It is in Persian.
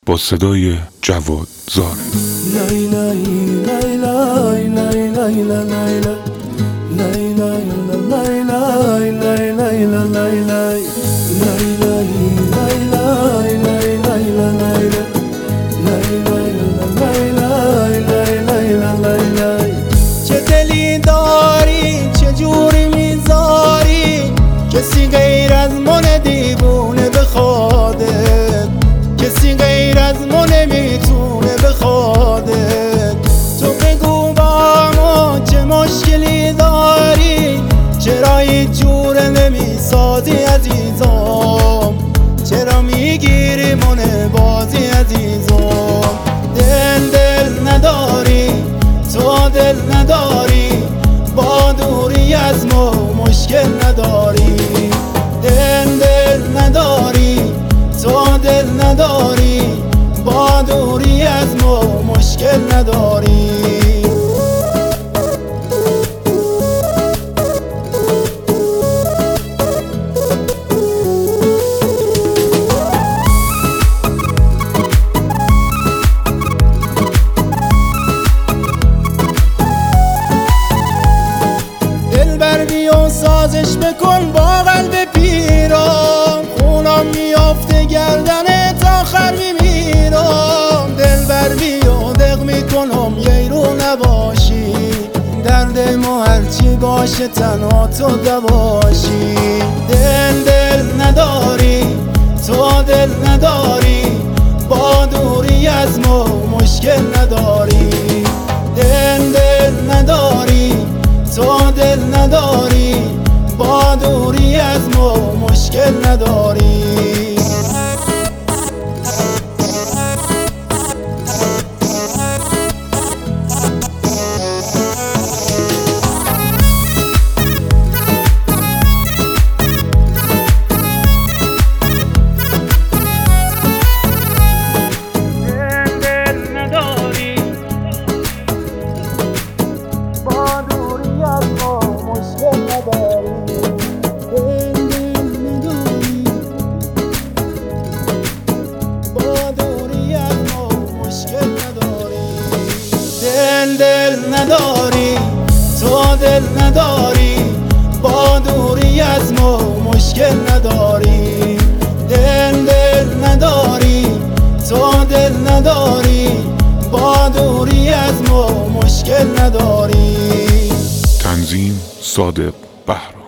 با صدای جواد زاره. چه دلی داری، چه جوری میذاری کسی غیر از من دیوونه بخوادت، کسی غیر از من نمیتونه بخوادت. تو بگو با ما چه مشکلی داری، چرا هیچ جوره نمیسازی عزیزم، چرا میگیری من بازی عزیزم. دل نداری، تو دل نداری، با دوری از ما مشکل نداری. دل نداری، تو دل نداری، با دوری از ما مشکل نداری. دلبر بیا سازش بکن با قلب پیرم، خونم میافته گردنت آخر میمیرم. دلبر بیا دق میکنم یه رو نباشی، درد ما هرچی باشه تنها تو دواشی. دل نداری، تو دل نداری، با دوری از ما مشکل نداری. دل نداری، تو دل نداری، با دوری از ما مشکل نداری. دل نداری، تو دل نداری، با دوری از ما مشکل نداری. دل نداری، تو دل نداری، با دوری از ما مشکل نداری. تنظیم صادق بهرام.